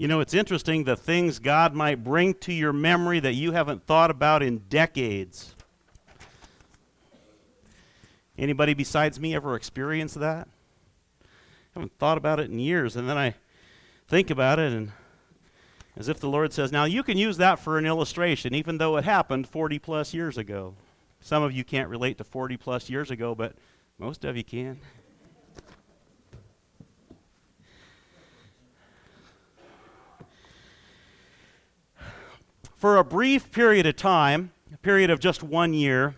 You know, it's interesting the things God might bring to your memory that you haven't thought about in decades. Anybody besides me ever experienced that? I haven't thought about it in years, and then I think about it, and as if the Lord says, now you can use that for an illustration, even though it happened 40 plus years ago. Some of you can't relate to 40 plus years ago, but most of you can. For a brief period of time, a period of just 1 year,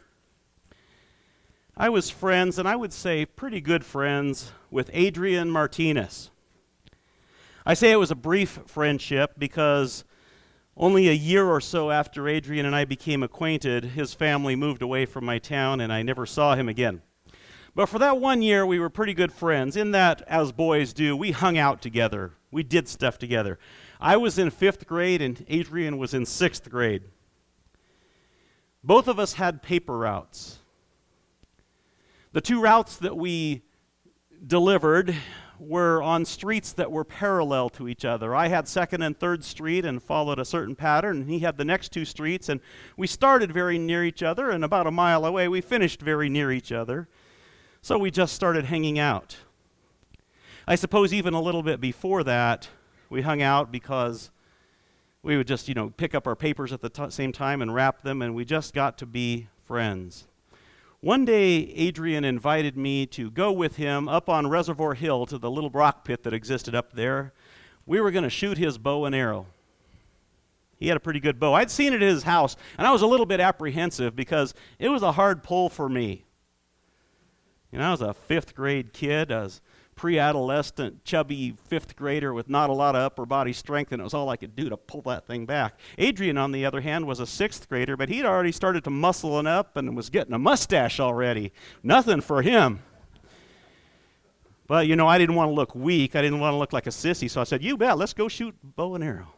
I was friends, and I would say pretty good friends, with Adrian Martinez. I say it was a brief friendship because only a year or so after Adrian and I became acquainted, his family moved away from my town, and I never saw him again. But for that 1 year, we were pretty good friends, in that, as boys do, we hung out together. We did stuff together. I was in 5th grade, and Adrian was in 6th grade. Both of us had paper routes. The two routes that we delivered were on streets that were parallel to each other. I had 2nd and 3rd Street and followed a certain pattern, and he had the next two streets, and we started very near each other, and about a mile away we finished very near each other. So we just started hanging out. I suppose even a little bit before that, we hung out because we would just, pick up our papers at the same time and wrap them, and we just got to be friends. One day, Adrian invited me to go with him up on Reservoir Hill to the little rock pit that existed up there. We were going to shoot his bow and arrow. He had a pretty good bow. I'd seen it at his house, and I was a little bit apprehensive because it was a hard pull for me. I was a 5th grade kid. I was pre-adolescent, chubby 5th grader with not a lot of upper body strength, and it was all I could do to pull that thing back. Adrian, on the other hand, was a 6th grader, but he'd already started to muscling up and was getting a mustache already. Nothing for him. But, I didn't want to look weak. I didn't want to look like a sissy, so I said, you bet, let's go shoot bow and arrow.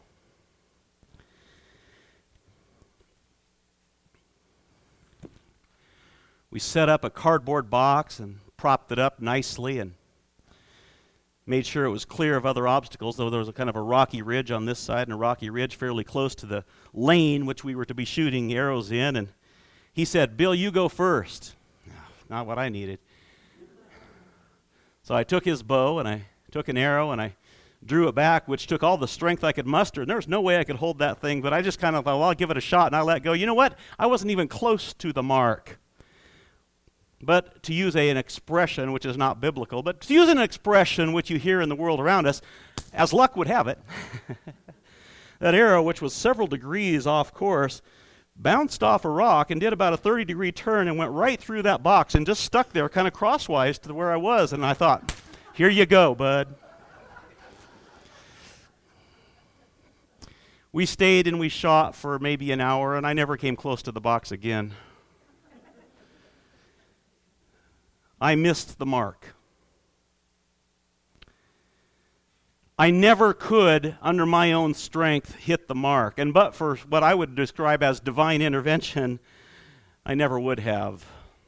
We set up a cardboard box and propped it up nicely and made sure it was clear of other obstacles, though there was a kind of a rocky ridge on this side and a rocky ridge fairly close to the lane which we were to be shooting arrows in. And he said, Bill, you go first. Not what I needed. So I took his bow and I took an arrow and I drew it back, which took all the strength I could muster. And there was no way I could hold that thing, but I just kind of thought, well, I'll give it a shot, and I let go. You know what? I wasn't even close to the mark. But to use an expression which is not biblical, but to use an expression which you hear in the world around us, as luck would have it, that arrow, which was several degrees off course, bounced off a rock and did about a 30-degree turn and went right through that box and just stuck there kind of crosswise to where I was. And I thought, here you go, bud. We stayed and we shot for maybe an hour, and I never came close to the box again. I missed the mark. I never could, under my own strength, hit the mark. And but for what I would describe as divine intervention, I never would have.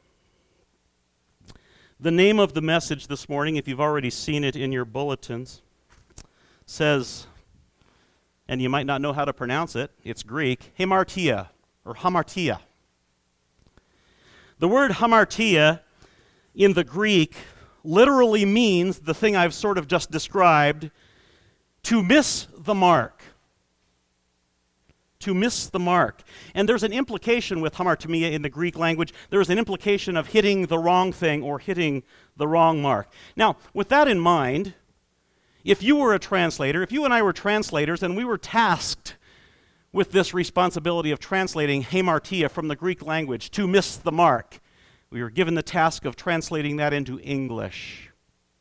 The name of the message this morning, if you've already seen it in your bulletins, says, and you might not know how to pronounce it, it's Greek, hamartia, or hamartia. The word hamartia in the Greek literally means the thing I've sort of just described, to miss the mark. To miss the mark. And there's an implication with hamartimia in the Greek language. There's an implication of hitting the wrong thing or hitting the wrong mark. Now, with that in mind, if you were a translator, if you and I were translators and we were tasked with this responsibility of translating hamartia from the Greek language, to miss the mark, we were given the task of translating that into English.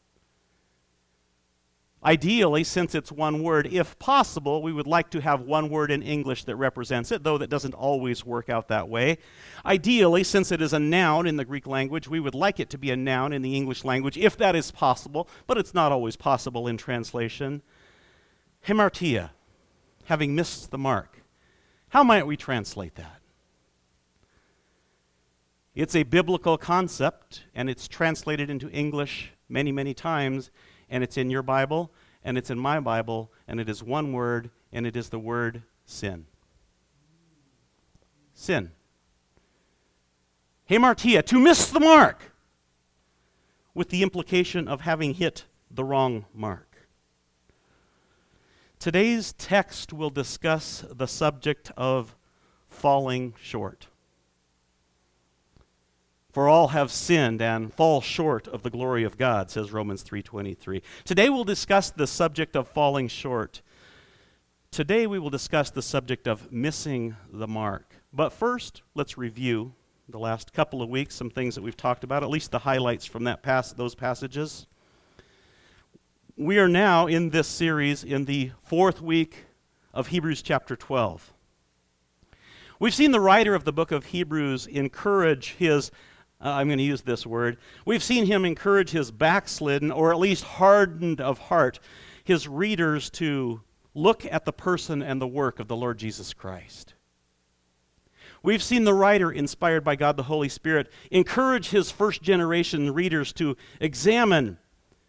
Ideally, since it's one word, if possible, we would like to have one word in English that represents it, though that doesn't always work out that way. Ideally, since it is a noun in the Greek language, we would like it to be a noun in the English language, if that is possible, but it's not always possible in translation. Hamartia, having missed the mark. How might we translate that? It's a biblical concept, and it's translated into English many, many times, and it's in your Bible, and it's in my Bible, and it is one word, and it is the word sin. Sin. Hamartia, to miss the mark, with the implication of having hit the wrong mark. Today's text will discuss the subject of falling short. For all have sinned and fall short of the glory of God, says Romans 3:23. Today we'll discuss the subject of falling short. Today we will discuss the subject of missing the mark. But first, let's review the last couple of weeks, some things that we've talked about, at least the highlights from those passages. We are now in this series in the 4th week of Hebrews chapter 12. We've seen the writer of the book of Hebrews encourage his, I'm going to use this word, we've seen him encourage his backslidden, or at least hardened of heart, his readers to look at the person and the work of the Lord Jesus Christ. We've seen the writer, inspired by God the Holy Spirit, encourage his first generation readers to examine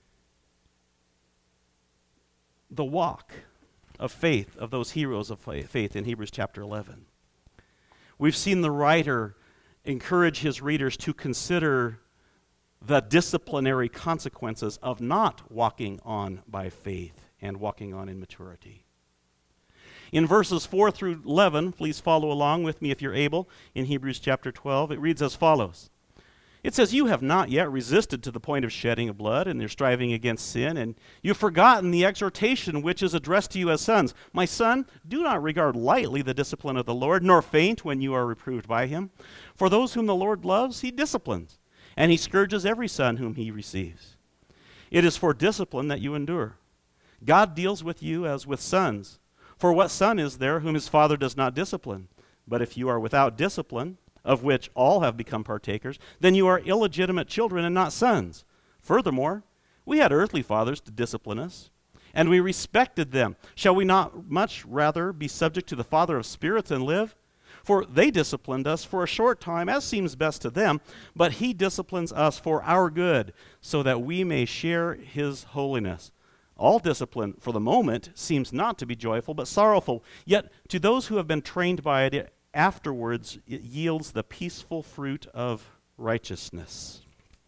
the walk of faith of those heroes of faith in Hebrews chapter 11. We've seen the writer encourage his readers to consider the disciplinary consequences of not walking on by faith and walking on in maturity. In verses 4 through 11, please follow along with me if you're able, in Hebrews chapter 12, it reads as follows. It says, "You have not yet resisted to the point of shedding of blood in your striving against sin, and you've forgotten the exhortation which is addressed to you as sons. My son, do not regard lightly the discipline of the Lord, nor faint when you are reproved by him. For those whom the Lord loves, he disciplines, and he scourges every son whom he receives. It is for discipline that you endure. God deals with you as with sons. For what son is there whom his father does not discipline? But if you are without discipline, of which all have become partakers, then you are illegitimate children and not sons. Furthermore, we had earthly fathers to discipline us, and we respected them. Shall we not much rather be subject to the Father of spirits and live? For they disciplined us for a short time, as seems best to them, but he disciplines us for our good, so that we may share his holiness. All discipline, for the moment, seems not to be joyful, but sorrowful. Yet to those who have been trained by it, afterwards it yields the peaceful fruit of righteousness."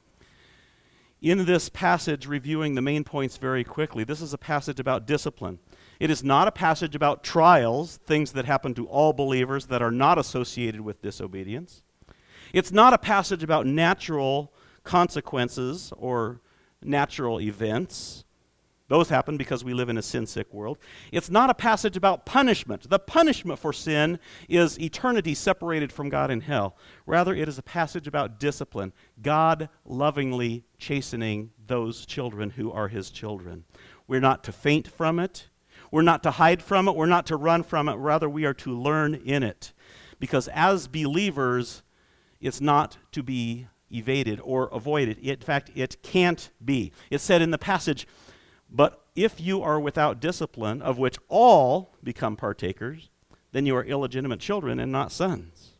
In this passage, reviewing the main points very quickly, this is a passage about discipline. It is not a passage about trials, things that happen to all believers that are not associated with disobedience. It's not a passage about natural consequences or natural events. Those happen because we live in a sin-sick world. It's not a passage about punishment. The punishment for sin is eternity separated from God in hell. Rather, it is a passage about discipline, God lovingly chastening those children who are his children. We're not to faint from it. We're not to hide from it. We're not to run from it. Rather, we are to learn in it. Because as believers, it's not to be evaded or avoided. In fact, it can't be. It said in the passage, "But if you are without discipline, of which all become partakers, then you are illegitimate children and not sons."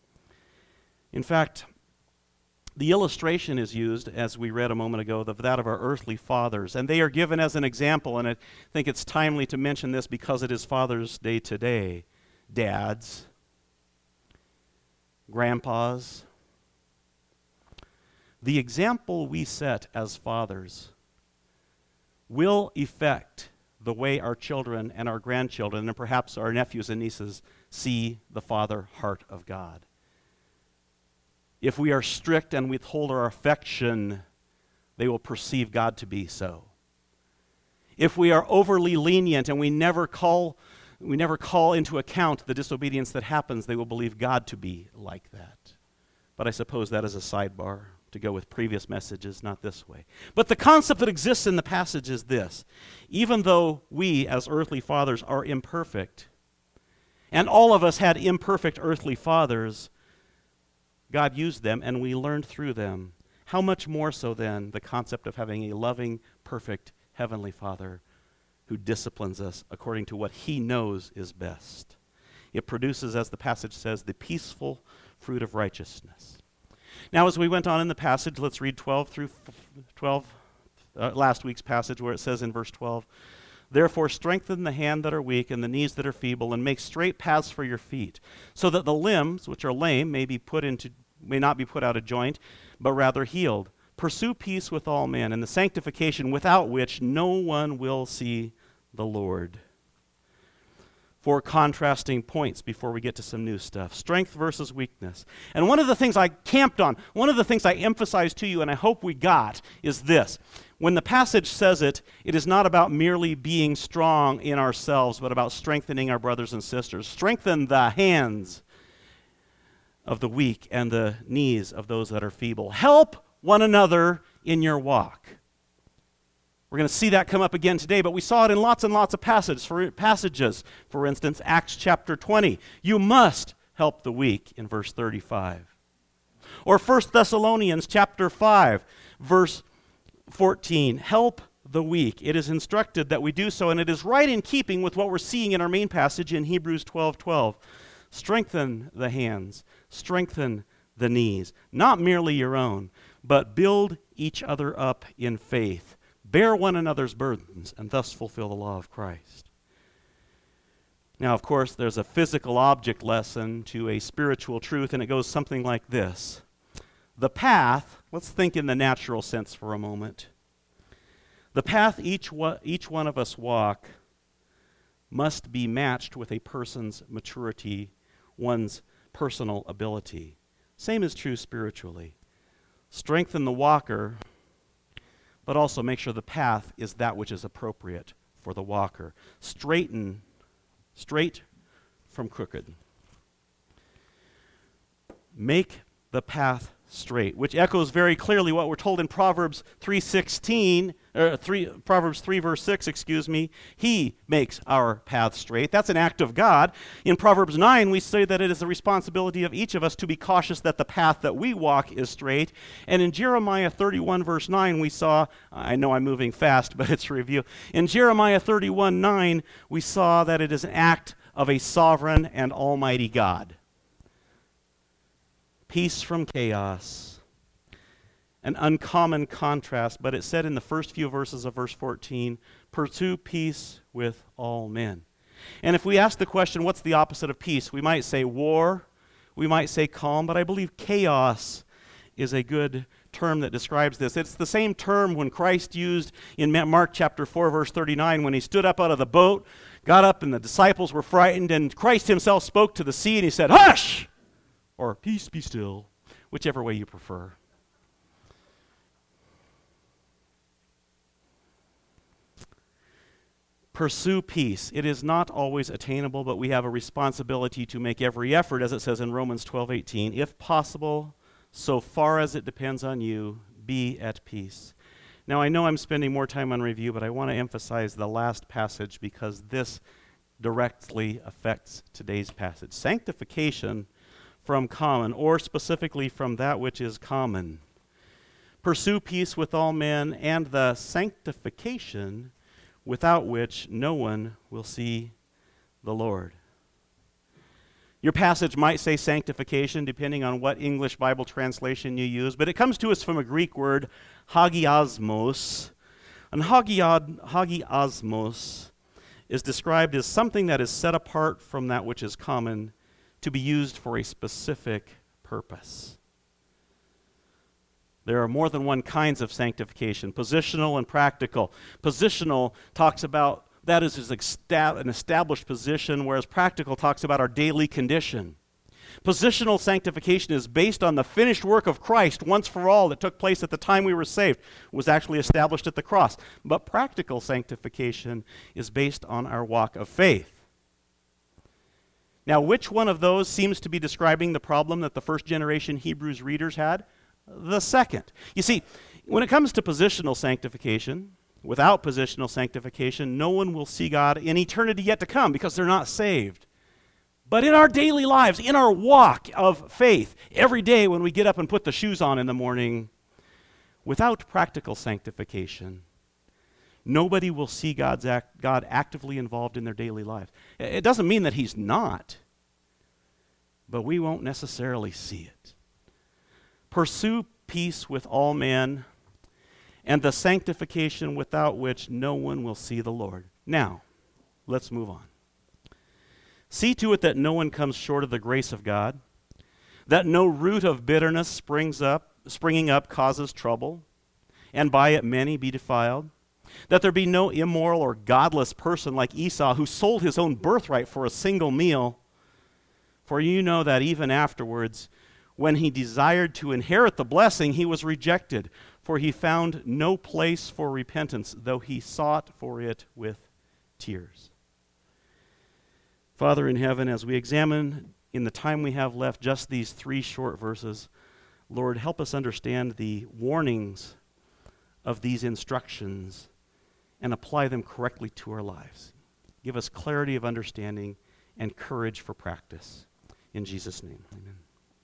In fact, the illustration is used, as we read a moment ago, of that of our earthly fathers. And they are given as an example, and I think it's timely to mention this because it is Father's Day today. Dads, grandpas, the example we set as fathers will affect the way our children and our grandchildren and perhaps our nephews and nieces see the Father heart of God. If we are strict and withhold our affection, they will perceive God to be so. If we are overly lenient and we never call into account the disobedience that happens, they will believe God to be like that. But I suppose that is a sidebar to go with previous messages, not this way. But the concept that exists in the passage is this. Even though we, as earthly fathers, are imperfect, and all of us had imperfect earthly fathers, God used them and we learned through them. How much more so then the concept of having a loving, perfect Heavenly Father who disciplines us according to what he knows is best. It produces, as the passage says, the peaceful fruit of righteousness. Now, as we went on in the passage, let's read 12 through 12, last week's passage where it says in verse 12, Therefore strengthen the hands that are weak and the knees that are feeble, and make straight paths for your feet, so that the limbs which are lame may not be put out of joint, but rather healed. Pursue peace with all men, and the sanctification without which no one will see the Lord. 4 contrasting points before we get to some new stuff. Strength versus weakness. And one of the things I camped on, one of the things I emphasized to you, and I hope we got, is this. When the passage says it, it is not about merely being strong in ourselves, but about strengthening our brothers and sisters. Strengthen the hands of the weak and the knees of those that are feeble. Help one another in your walk. We're going to see that come up again today, but we saw it in lots and lots of passages. For instance, Acts chapter 20. You must help the weak in verse 35. Or 1 Thessalonians chapter 5, verse 14. Help the weak. It is instructed that we do so, and it is right in keeping with what we're seeing in our main passage in Hebrews 12:12. Strengthen the hands, strengthen the knees, not merely your own, but build each other up in faith. Bear one another's burdens, and thus fulfill the law of Christ. Now, of course, there's a physical object lesson to a spiritual truth, and it goes something like this. The path, let's think in the natural sense for a moment. The path each one of us walk must be matched with a person's maturity, one's personal ability. Same is true spiritually. Strengthen the walker, but also make sure the path is that which is appropriate for the walker. Straight from crooked. Make the path straight, which echoes very clearly what we're told in Proverbs 3:16, Proverbs 3 verse 6, He makes our path straight. That's an act of God. In Proverbs 9, we say that it is the responsibility of each of us to be cautious that the path that we walk is straight. And in Jeremiah 31 verse 9, we saw, I know I'm moving fast, but it's a review. In Jeremiah 31:9, we saw that it is an act of a sovereign and almighty God. Peace from chaos. An uncommon contrast, but it said in the first few verses of verse 14, pursue peace with all men. And if we ask the question, what's the opposite of peace? We might say war, we might say calm, but I believe chaos is a good term that describes this. It's the same term when Christ used in Mark chapter 4, verse 39, when he stood up out of the boat, got up, and the disciples were frightened, and Christ himself spoke to the sea, and he said, "Hush!" Or "Peace, be still," whichever way you prefer. Pursue peace. It is not always attainable, but we have a responsibility to make every effort, as it says in Romans 12:18. If possible, so far as it depends on you, be at peace. Now, I know I'm spending more time on review, but I want to emphasize the last passage because this directly affects today's passage. Sanctification from common, or specifically from that which is common. Pursue peace with all men, and the sanctification without which no one will see the Lord. Your passage might say sanctification, depending on what English Bible translation you use, but it comes to us from a Greek word, hagiosmos. And hagiosmos is described as something that is set apart from that which is common, to be used for a specific purpose. There are more than one kinds of sanctification, positional and practical. Positional talks about that is an established position, whereas practical talks about our daily condition. Positional sanctification is based on the finished work of Christ once for all that took place at the time we were saved, was actually established at the cross. But practical sanctification is based on our walk of faith. Now, which one of those seems to be describing the problem that the first generation Hebrews readers had? The second. You see, when it comes to positional sanctification, without positional sanctification, no one will see God in eternity yet to come because they're not saved. But in our daily lives, in our walk of faith, every day when we get up and put the shoes on in the morning, without practical sanctification, nobody will see God actively involved in their daily lives. It doesn't mean that he's not, but we won't necessarily see it. Pursue peace with all men, and the sanctification without which no one will see the Lord. Now, let's move on. See to it that no one comes short of the grace of God, that no root of bitterness springing up causes trouble, and by it many be defiled, that there be no immoral or godless person like Esau, who sold his own birthright for a single meal. For you know that even afterwards, when he desired to inherit the blessing, he was rejected, for he found no place for repentance, though he sought for it with tears. Father in heaven, as we examine in the time we have left just these 3 short verses, Lord, help us understand the warnings of these instructions and apply them correctly to our lives. Give us clarity of understanding and courage for practice. In Jesus' name, amen.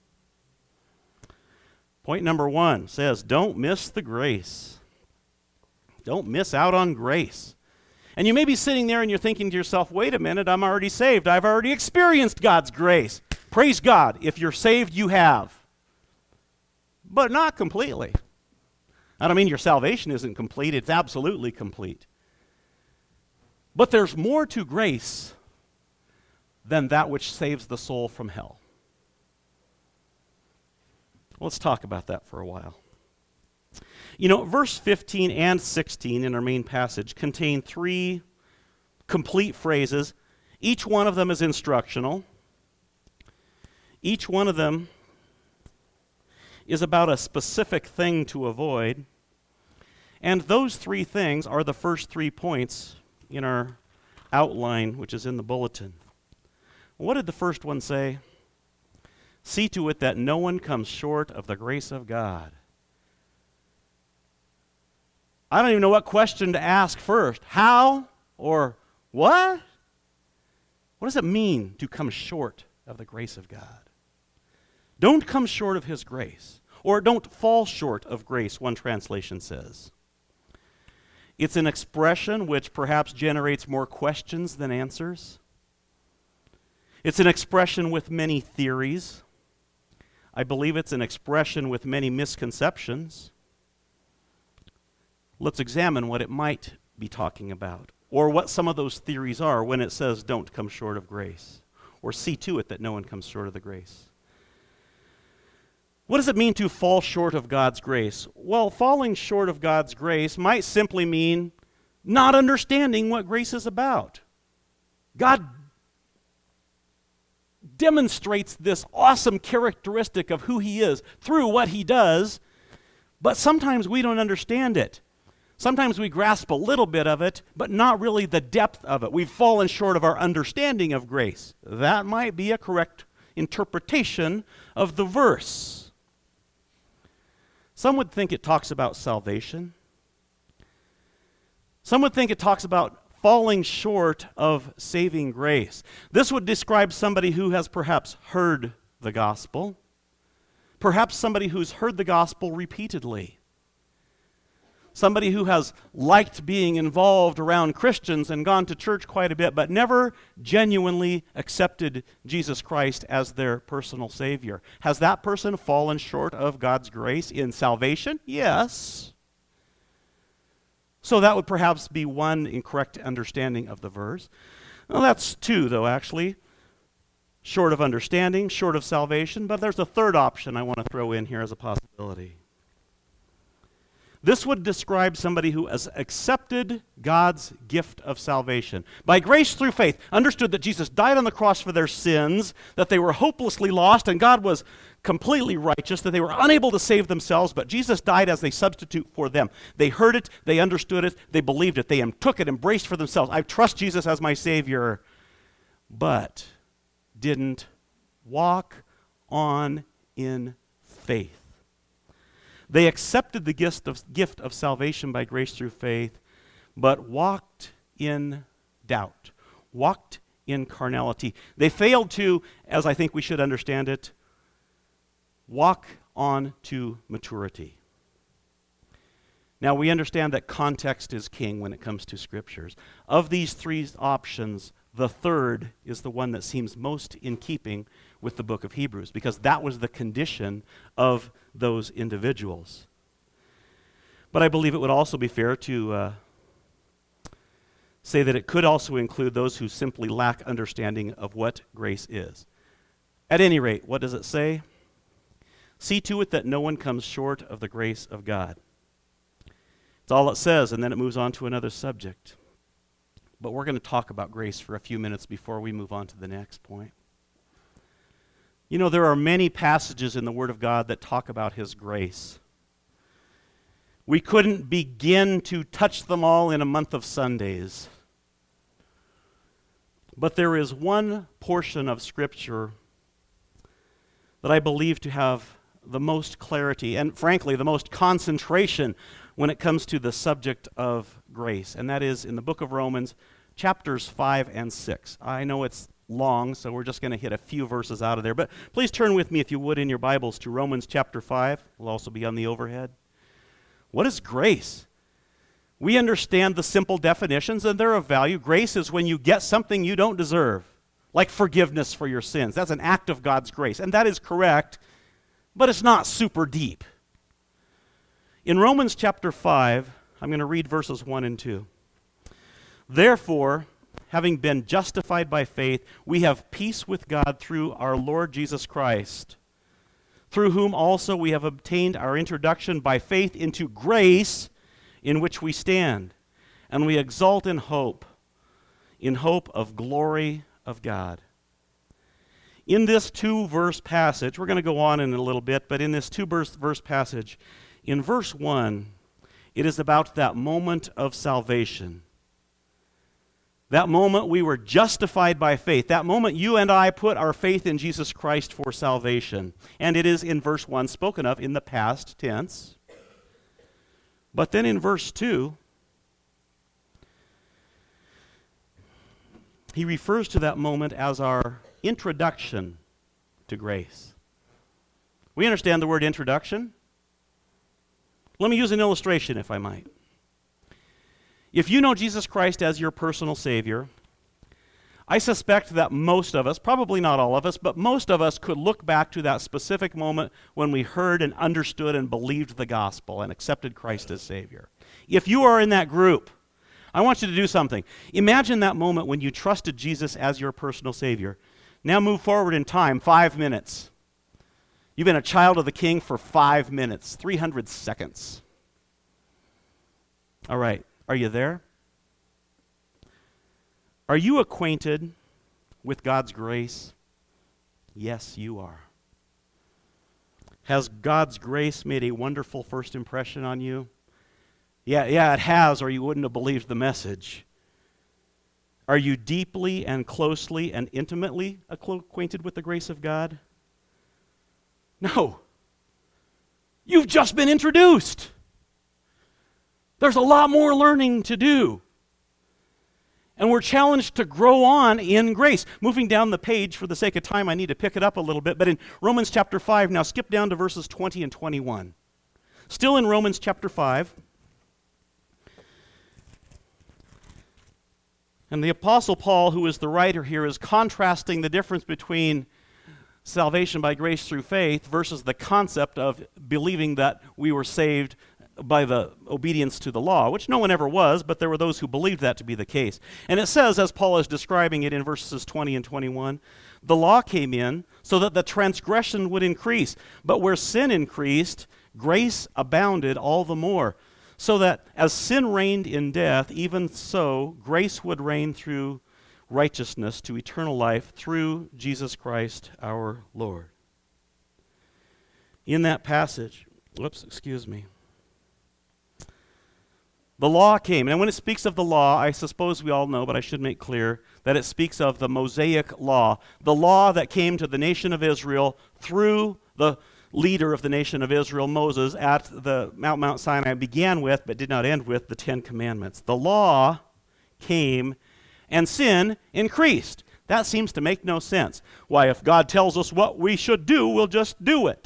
Point number 1 says, don't miss the grace. Don't miss out on grace. And you may be sitting there and you're thinking to yourself, wait a minute, I'm already saved. I've already experienced God's grace. Praise God. If you're saved, you have. But not completely. I don't mean your salvation isn't complete. It's absolutely complete. But there's more to grace than that which saves the soul from hell. Let's talk about that for a while. You know, verse 15 and 16 in our main passage contain 3 complete phrases. Each one of them is instructional. Each one of them is about a specific thing to avoid. And those 3 things are the first 3 points in our outline, which is in the bulletin. What did the first one say? See to it that no one comes short of the grace of God. I don't even know what question to ask first. How or what? What does it mean to come short of the grace of God? Don't come short of His grace, or don't fall short of grace, one translation says. It's an expression which perhaps generates more questions than answers. It's an expression with many theories. I believe it's an expression with many misconceptions. Let's examine what it might be talking about, or what some of those theories are when it says don't come short of grace, or see to it that no one comes short of the grace. What does it mean to fall short of God's grace? Well, falling short of God's grace might simply mean not understanding what grace is about. God demonstrates this awesome characteristic of who He is through what He does, but sometimes we don't understand it. Sometimes we grasp a little bit of it, but not really the depth of it. We've fallen short of our understanding of grace. That might be a correct interpretation of the verse. Some would think it talks about salvation. Some would think it talks about falling short of saving grace. This would describe somebody who has perhaps heard the gospel, perhaps somebody who's heard the gospel repeatedly, somebody who has liked being involved around Christians and gone to church quite a bit, but never genuinely accepted Jesus Christ as their personal Savior. Has that person fallen short of God's grace in salvation? Yes. So that would perhaps be one incorrect understanding of the verse. Well, that's 2, though, actually. Short of understanding, short of salvation, but there's a third option I want to throw in here as a possibility. This would describe somebody who has accepted God's gift of salvation. By grace through faith, understood that Jesus died on the cross for their sins, that they were hopelessly lost, and God was completely righteous, that they were unable to save themselves, but Jesus died as a substitute for them. They heard it, they understood it, they believed it, they took it, embraced for themselves. I trust Jesus as my Savior, but didn't walk on in faith. They accepted the gift of salvation by grace through faith, but walked in doubt, walked in carnality. They failed to, as I think we should understand it, walk on to maturity. Now, we understand that context is king when it comes to scriptures. Of these 3 options, the third is the one that seems most in keeping with the book of Hebrews, because that was the condition of those individuals. But I believe it would also be fair to say that it could also include those who simply lack understanding of what grace is. At any rate, what does it say? See to it that no one comes short of the grace of God. It's all it says, and then it moves on to another subject. But we're going to talk about grace for a few minutes before we move on to the next point. You know, there are many passages in the Word of God that talk about His grace. We couldn't begin to touch them all in a month of Sundays. But there is one portion of Scripture that I believe to have the most clarity and, frankly, the most concentration when it comes to the subject of grace, and that is in the book of Romans, chapters 5 and 6. I know it's long, so we're just going to hit a few verses out of there, but please turn with me, if you would, in your Bibles to Romans chapter 5. It will also be on the overhead. What is grace? We understand the simple definitions, and they're of value. Grace is when you get something you don't deserve, like forgiveness for your sins. That's an act of God's grace, and that is correct, but it's not super deep. In Romans chapter 5, I'm going to read verses 1 and 2. Therefore, having been justified by faith, we have peace with God through our Lord Jesus Christ, through whom also we have obtained our introduction by faith into grace in which we stand, and we exult in hope of glory of God. In this 2-verse passage, we're going to go on in a little bit, but in this 2-verse passage, in verse 1, it is about that moment of salvation. That moment we were justified by faith. That moment you and I put our faith in Jesus Christ for salvation. And it is in verse 1 spoken of in the past tense. But then in verse 2, he refers to that moment as our introduction to grace. We understand the word introduction. Let me use an illustration, if I might. If you know Jesus Christ as your personal Savior, I suspect that most of us, probably not all of us, but most of us could look back to that specific moment when we heard and understood and believed the gospel and accepted Christ as Savior. If you are in that group, I want you to do something. Imagine that moment when you trusted Jesus as your personal Savior. Now move forward in time, 5 minutes. You've been a child of the King for 5 minutes, 300 seconds. All right, are you there? Are you acquainted with God's grace? Yes, you are. Has God's grace made a wonderful first impression on you? Yeah, it has, or you wouldn't have believed the message. Are you deeply and closely and intimately acquainted with the grace of God? No. You've just been introduced. There's a lot more learning to do. And we're challenged to grow on in grace. Moving down the page, for the sake of time, I need to pick it up a little bit. But in Romans chapter 5, now skip down to verses 20 and 21. Still in Romans chapter 5. And the Apostle Paul, who is the writer here, is contrasting the difference between salvation by grace through faith versus the concept of believing that we were saved by the obedience to the law, which no one ever was, but there were those who believed that to be the case. And it says, as Paul is describing it in verses 20 and 21, the law came in so that the transgression would increase. But where sin increased, grace abounded all the more. So that as sin reigned in death, even so grace would reign through righteousness to eternal life through Jesus Christ our Lord. In that passage, the law came. And when it speaks of the law, I suppose we all know, but I should make clear that it speaks of the Mosaic law, the law that came to the nation of Israel through the leader of the nation of Israel, Moses, at the Mount Sinai, began with, but did not end with, the 10 Commandments. The law came, and sin increased. That seems to make no sense. Why, if God tells us what we should do, we'll just do it.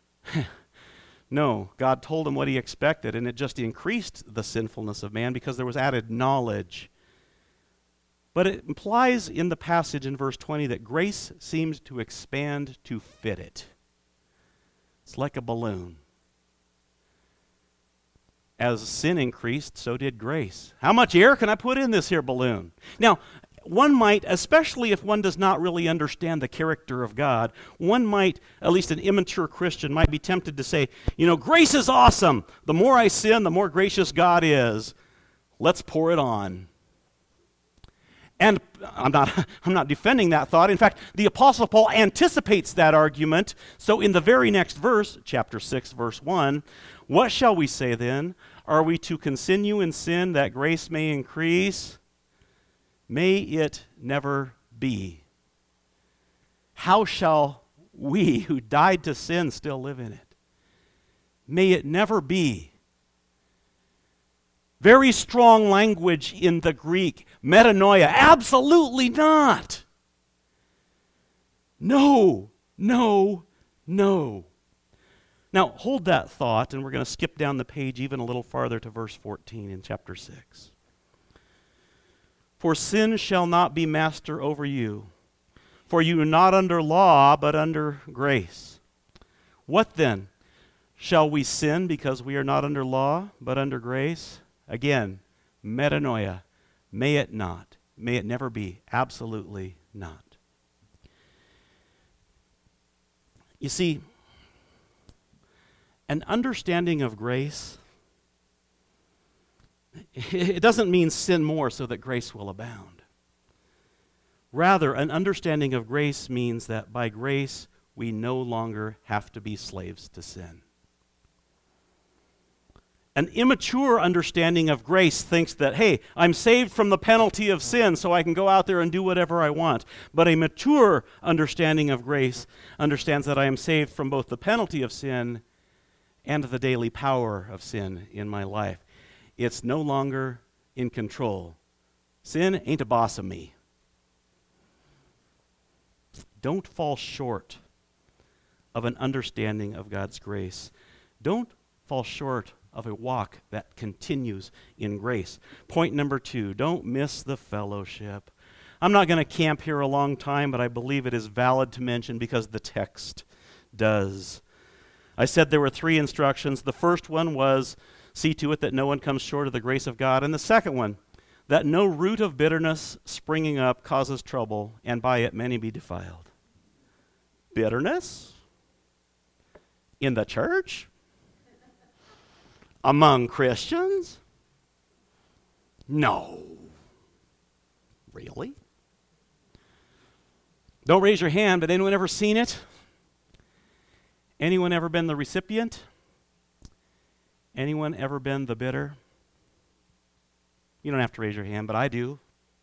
No, God told him what he expected, and it just increased the sinfulness of man because there was added knowledge. But it implies in the passage in verse 20 that grace seems to expand to fit it. It's like a balloon. as sin increased, so did grace. How much air can I put in this here balloon? Now, one might, especially if one does not really understand the character of God, one might, at least an immature Christian, might be tempted to say, grace is awesome. The more I sin, the more gracious God is. Let's pour it on. And I'm not defending that thought. In fact, the Apostle Paul anticipates that argument. So in the very next verse, chapter 6, verse 1, what shall we say then? Are we to continue in sin that grace may increase? May it never be. How shall we who died to sin still live in it? May it never be. Very strong language in the Greek. Metanoia. Absolutely not. No, no, no. Now, hold that thought, and we're going to skip down the page even a little farther to verse 14 in chapter 6. For sin shall not be master over you, for you are not under law, but under grace. What then? Shall we sin because we are not under law, but under grace? Again, metanoia. May it not. May it never be. Absolutely not. You see, an understanding of grace, it doesn't mean sin more so that grace will abound. Rather, an understanding of grace means that by grace we no longer have to be slaves to sin. An immature understanding of grace thinks that, hey, I'm saved from the penalty of sin so I can go out there and do whatever I want. But a mature understanding of grace understands that I am saved from both the penalty of sin and the daily power of sin in my life. It's no longer in control. Sin ain't a boss of me. Don't fall short of an understanding of God's grace. Don't fall short of a walk that continues in grace. Point number 2, don't miss the fellowship. I'm not going to camp here a long time, but I believe it is valid to mention because the text does. I said there were 3 instructions. The first one was, see to it that no one comes short of the grace of God. And the second one, that no root of bitterness springing up causes trouble, and by it many be defiled. Bitterness? In the church? Among Christians? No. Really? Don't raise your hand, but anyone ever seen it? Anyone ever been the recipient? Anyone ever been the bidder? You don't have to raise your hand, but I do.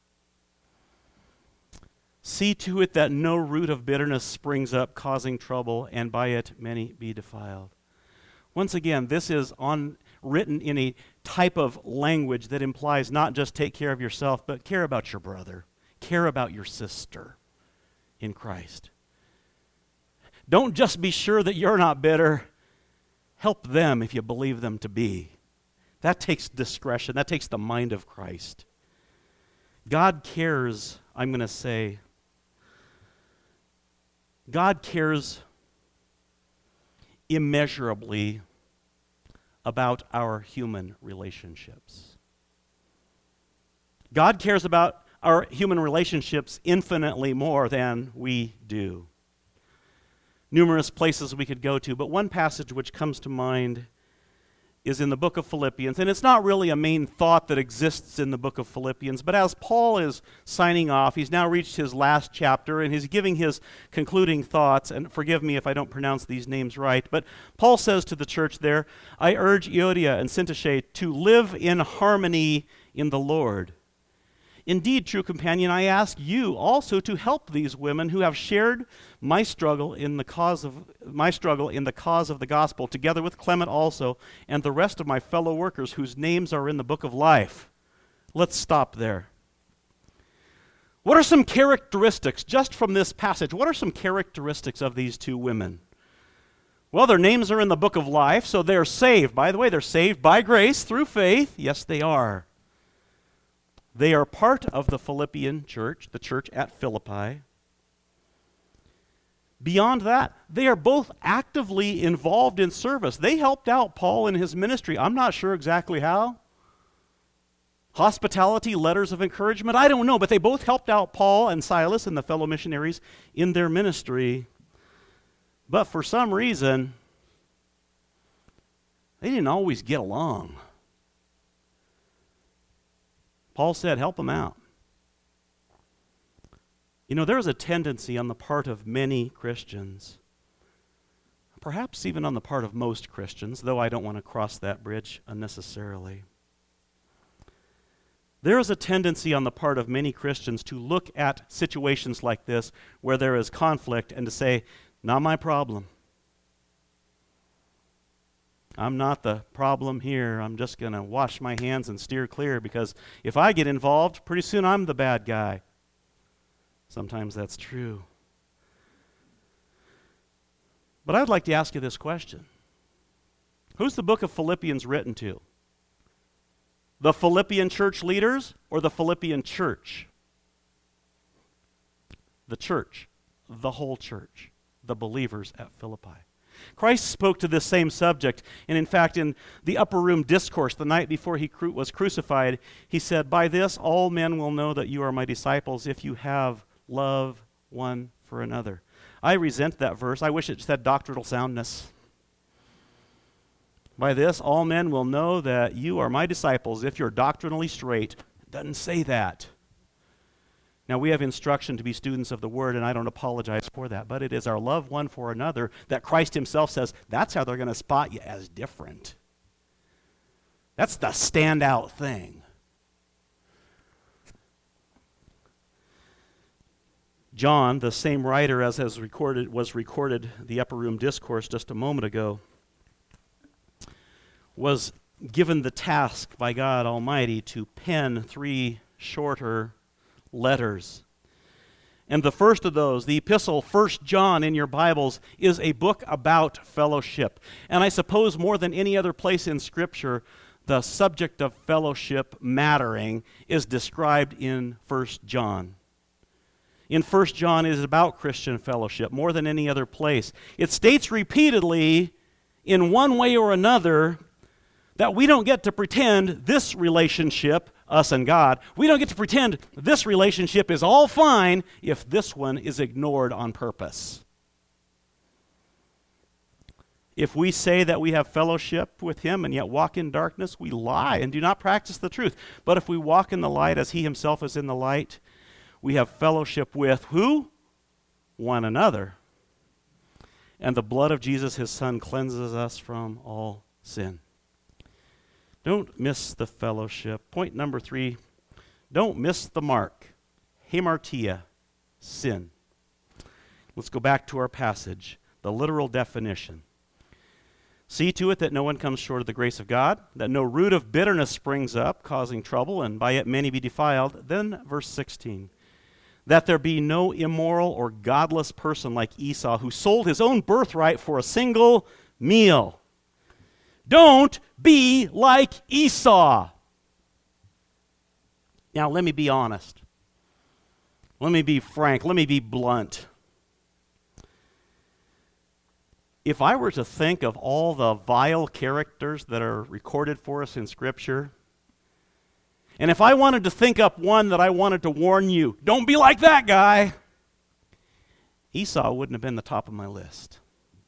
See to it that no root of bitterness springs up, causing trouble, and by it many be defiled. Once again, this is written in a type of language that implies not just take care of yourself, but care about your brother, care about your sister in Christ. Don't just be sure that you're not bitter. Help them if you believe them to be. That takes discretion. That takes the mind of Christ. God cares, I'm going to say, God cares immeasurably about our human relationships. God cares about our human relationships infinitely more than we do. Numerous places we could go to, but one passage which comes to mind is in the book of Philippians, and it's not really a main thought that exists in the book of Philippians, but as Paul is signing off, he's now reached his last chapter, and he's giving his concluding thoughts, and forgive me if I don't pronounce these names right, but Paul says to the church there, I urge Euodia and Syntyche to live in harmony in the Lord. Indeed, true companion, I ask you also to help these women who have shared my struggle in the cause of the gospel, together with Clement also, and the rest of my fellow workers whose names are in the book of life. Let's stop there. What are some characteristics, just from this passage, what are some characteristics of these 2 women? Well, their names are in the book of life, so they're saved. By the way, they're saved by grace through faith. Yes, they are. They are part of the Philippian church, the church at Philippi. Beyond that, they are both actively involved in service. They helped out Paul in his ministry. I'm not sure exactly how. Hospitality, letters of encouragement, I don't know, but they both helped out Paul and Silas and the fellow missionaries in their ministry. But for some reason, they didn't always get along. Paul said, help them out. You know, there's a tendency on the part of many Christians, perhaps even on the part of most Christians, though I don't want to cross that bridge unnecessarily. There is a tendency on the part of many Christians to look at situations like this where there is conflict and to say, not my problem. I'm not the problem here. I'm just going to wash my hands and steer clear because if I get involved, pretty soon I'm the bad guy. Sometimes that's true. But I'd like to ask you this question. Who's the book of Philippians written to? The Philippian church leaders or the Philippian church? The church, the whole church, the believers at Philippi. Christ spoke to this same subject, and in fact, in the upper room discourse the night before he was crucified, he said, by this all men will know that you are my disciples if you have love one for another. I resent that verse. I wish it said doctrinal soundness. By this, all men will know that you are my disciples if you're doctrinally straight. It doesn't say that. Now, we have instruction to be students of the Word, and I don't apologize for that, but it is our love one for another that Christ himself says that's how they're going to spot you as different. That's the standout thing. John, the same writer as was recorded the upper room discourse just a moment ago, was given the task by God Almighty to pen 3 shorter letters. And the first of those, the epistle 1 John in your Bibles, is a book about fellowship. And I suppose more than any other place in Scripture, the subject of fellowship mattering is described in 1 John. In 1 John, it is about Christian fellowship more than any other place. It states repeatedly, in one way or another, that we don't get to pretend this relationship, us and God, we don't get to pretend this relationship is all fine if this one is ignored on purpose. If we say that we have fellowship with him and yet walk in darkness, we lie and do not practice the truth. But if we walk in the light as he himself is in the light, we have fellowship with who? One another. And the blood of Jesus, his Son, cleanses us from all sin. Don't miss the fellowship. Point number 3, don't miss the mark. Hamartia, sin. Let's go back to our passage, the literal definition. See to it that no one comes short of the grace of God, that no root of bitterness springs up, causing trouble, and by it many be defiled. Then verse 16, that there be no immoral or godless person like Esau, who sold his own birthright for a single meal. Don't be like Esau. Now, let me be honest. Let me be frank. Let me be blunt. If I were to think of all the vile characters that are recorded for us in Scripture, and if I wanted to think up one that I wanted to warn you, don't be like that guy, Esau wouldn't have been the top of my list.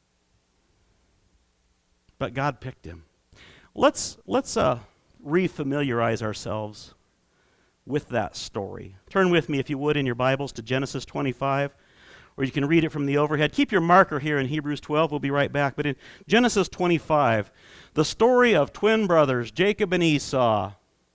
But God picked him. Let's refamiliarize ourselves with that story. Turn with me, if you would, in your Bibles to Genesis 25, or you can read it from the overhead. Keep your marker here in Hebrews 12. We'll be right back. But in Genesis 25, the story of twin brothers, Jacob and Esau,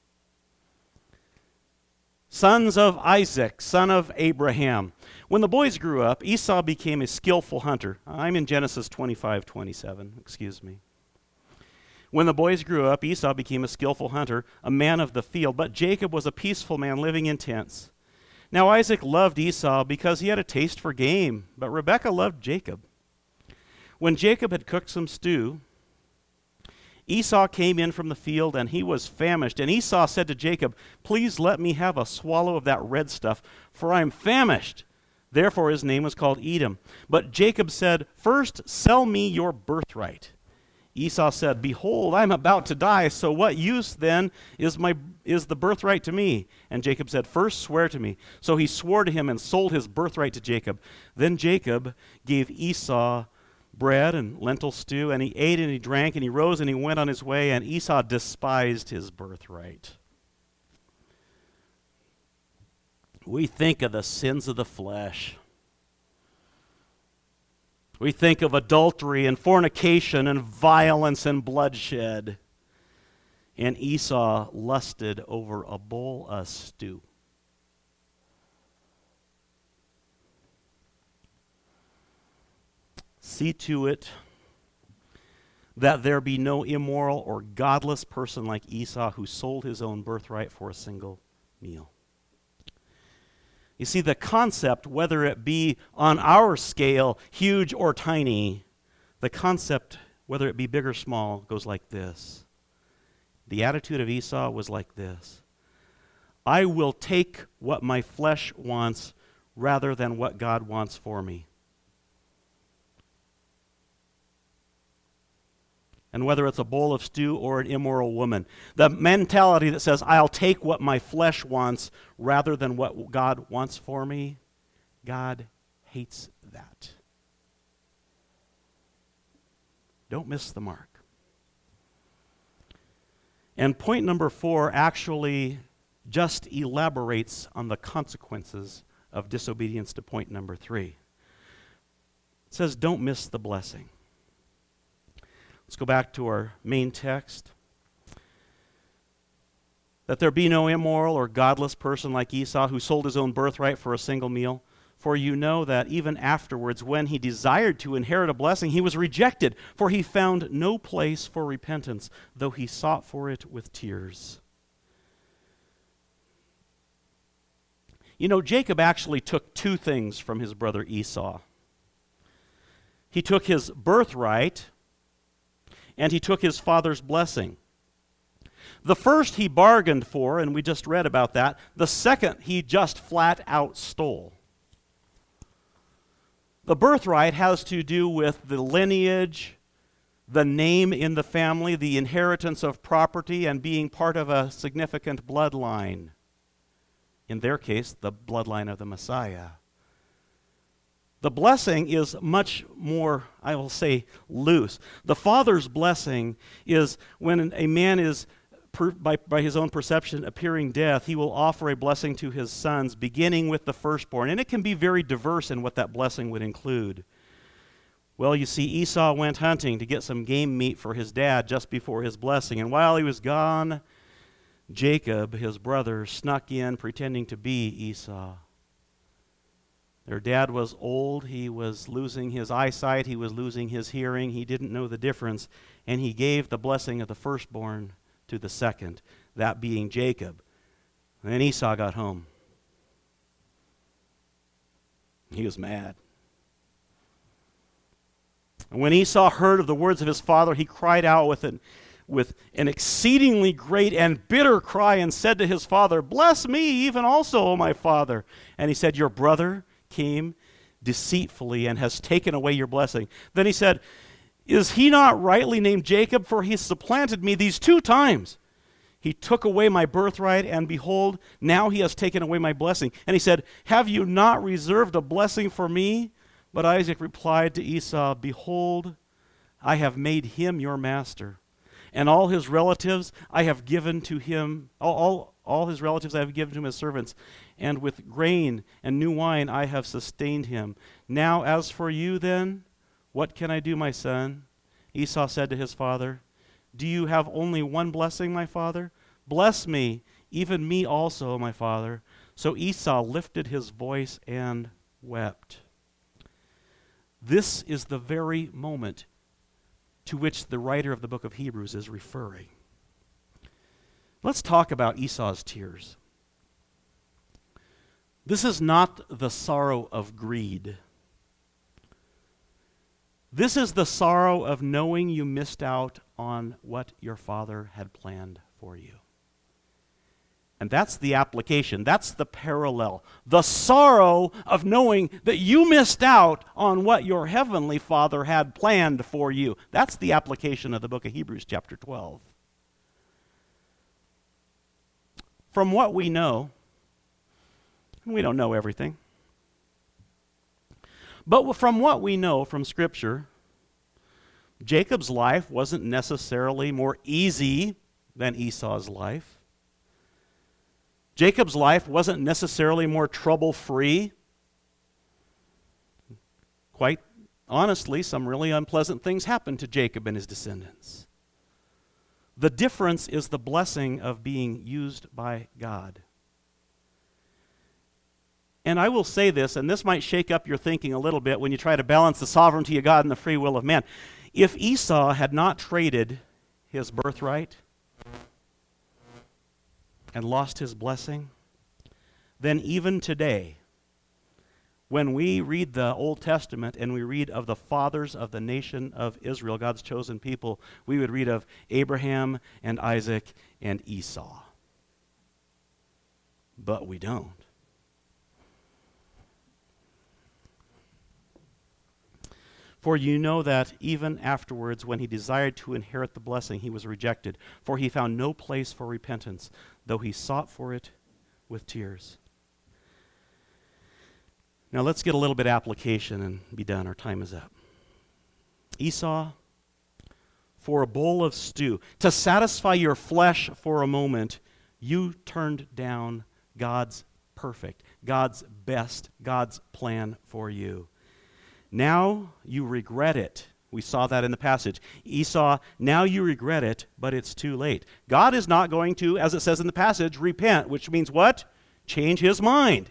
sons of Isaac, son of Abraham. When the boys grew up, Esau became a skillful hunter. I'm in Genesis 25:27, excuse me. When the boys grew up, Esau became a skillful hunter, a man of the field, but Jacob was a peaceful man living in tents. Now Isaac loved Esau because he had a taste for game, but Rebekah loved Jacob. When Jacob had cooked some stew, Esau came in from the field, and he was famished. And Esau said to Jacob, "Please let me have a swallow of that red stuff, for I am famished." Therefore his name was called Edom. But Jacob said, "First sell me your birthright." Esau said, "Behold, I am about to die, so what use then is the birthright to me?" And Jacob said, "First swear to me." So he swore to him and sold his birthright to Jacob. Then Jacob gave Esau bread and lentil stew, and he ate and he drank, and he rose and he went on his way, and Esau despised his birthright. We think of the sins of the flesh. We think of adultery and fornication and violence and bloodshed. And Esau lusted over a bowl of stew. See to it that there be no immoral or godless person like Esau who sold his own birthright for a single meal. You see, the concept, whether it be on our scale, huge or tiny, the concept, whether it be big or small, goes like this. The attitude of Esau was like this: I will take what my flesh wants rather than what God wants for me. And whether it's a bowl of stew or an immoral woman, the mentality that says, I'll take what my flesh wants rather than what God wants for me, God hates that. Don't miss the mark. And point number 4 actually just elaborates on the consequences of disobedience to point number 3. It says, don't miss the blessing. Let's go back to our main text. That there be no immoral or godless person like Esau who sold his own birthright for a single meal. For you know that even afterwards, when he desired to inherit a blessing, he was rejected, for he found no place for repentance, though he sought for it with tears. You know, Jacob actually took 2 things from his brother Esau. He took his birthright, and he took his father's blessing. The first he bargained for, and we just read about that. The second he just flat out stole. The birthright has to do with the lineage, the name in the family, the inheritance of property, and being part of a significant bloodline. In their case, the bloodline of the Messiah. The blessing is much more, I will say, loose. The Father's blessing is when a man is, by his own perception, appearing death, he will offer a blessing to his sons, beginning with the firstborn. And it can be very diverse in what that blessing would include. Well, you see, Esau went hunting to get some game meat for his dad just before his blessing. And while he was gone, Jacob, his brother, snuck in pretending to be Esau. Their dad was old, he was losing his eyesight, he was losing his hearing, he didn't know the difference, and he gave the blessing of the firstborn to the second, that being Jacob. And then Esau got home. He was mad. And when Esau heard of the words of his father, he cried out with an exceedingly great and bitter cry and said to his father, "Bless me even also, O my father." And he said, "Your brother came deceitfully and has taken away your blessing." Then he said, "Is he not rightly named Jacob? For he supplanted me these 2 times. He took away my birthright, and behold, now he has taken away my blessing." And he said, "Have you not reserved a blessing for me?" But Isaac replied to Esau, "Behold, I have made him your master, and all his relatives I have given to him, all his relatives I have given to him as servants, and with grain and new wine I have sustained him. Now as for you then, what can I do, my son?" Esau said to his father, "Do you have only one blessing, my father? Bless me, even me also, my father." So Esau lifted his voice and wept. This is the very moment to which the writer of the book of Hebrews is referring. Let's talk about Esau's tears. This is not the sorrow of greed. This is the sorrow of knowing you missed out on what your father had planned for you. And that's the application. That's the parallel. The sorrow of knowing that you missed out on what your heavenly Father had planned for you. That's the application of the book of Hebrews chapter 12. From what we know, and we don't know everything, but from what we know from Scripture, Jacob's life wasn't necessarily more easy than Esau's life. Jacob's life wasn't necessarily more trouble-free. Quite honestly, some really unpleasant things happened to Jacob and his descendants. The difference is the blessing of being used by God. And I will say this, and this might shake up your thinking a little bit when you try to balance the sovereignty of God and the free will of man. If Esau had not traded his birthright and lost his blessing, then even today, when we read the Old Testament and we read of the fathers of the nation of Israel, God's chosen people, we would read of Abraham and Isaac and Esau. But we don't. For you know that even afterwards, when he desired to inherit the blessing, he was rejected, for he found no place for repentance, though he sought for it with tears. Now let's get a little bit of application and be done. Our time is up. Esau, for a bowl of stew, to satisfy your flesh for a moment, you turned down God's perfect, God's best, God's plan for you. Now you regret it. We saw that in the passage. Esau, now you regret it, but it's too late. God is not going to, as it says in the passage, repent, which means what? Change his mind.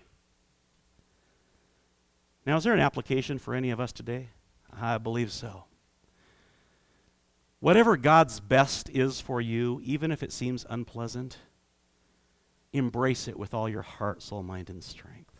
Now, is there an application for any of us today? I believe so. Whatever God's best is for you, even if it seems unpleasant, embrace it with all your heart, soul, mind, and strength.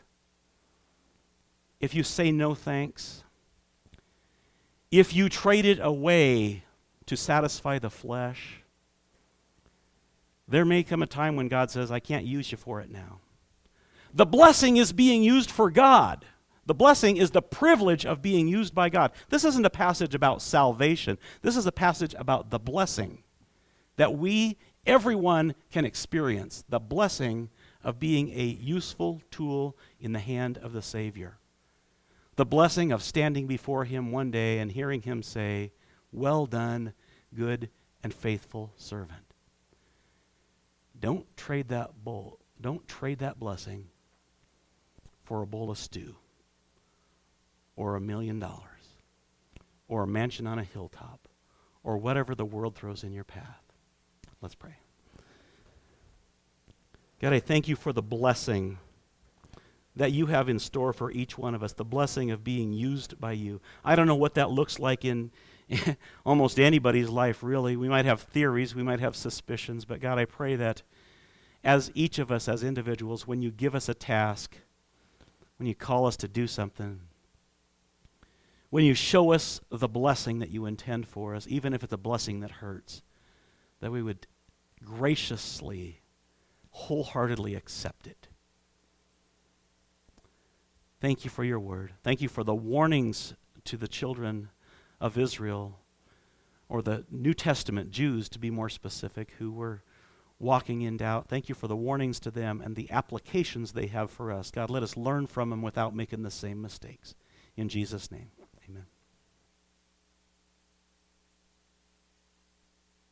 If you say no thanks, if you trade it away to satisfy the flesh, there may come a time when God says, I can't use you for it now. The blessing is being used for God. The blessing is the privilege of being used by God. This isn't a passage about salvation. This is a passage about the blessing that everyone can experience. The blessing of being a useful tool in the hand of the Savior. The blessing of standing before him one day and hearing him say, well done, good and faithful servant. Don't trade that blessing for a bowl of stew, or $1 million, or a mansion on a hilltop, or whatever the world throws in your path. Let's pray. God, I thank you for the blessing that you have in store for each one of us, the blessing of being used by you. I don't know what that looks like in almost anybody's life, really. We might have theories, we might have suspicions, but God, I pray that as each of us as individuals, when you give us a task, when you call us to do something, when you show us the blessing that you intend for us, even if it's a blessing that hurts, that we would graciously, wholeheartedly accept it. Thank you for your word. Thank you for the warnings to the children of Israel, or the New Testament Jews, to be more specific, who were walking in doubt. Thank you for the warnings to them and the applications they have for us. God, let us learn from them without making the same mistakes. In Jesus' name, amen.